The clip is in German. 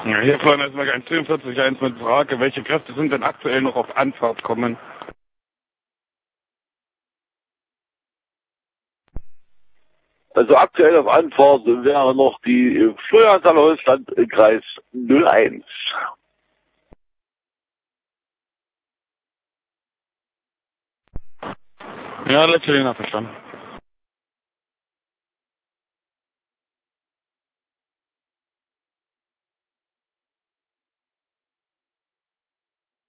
Ja, hier fahren erstmal ein 42.1 mit Frage, welche Kräfte sind denn aktuell noch auf Anfahrt kommen? Also aktuell auf Anfahrt wäre noch die Florian Holzland Kreis 01. Ja, letzte Linie verstanden.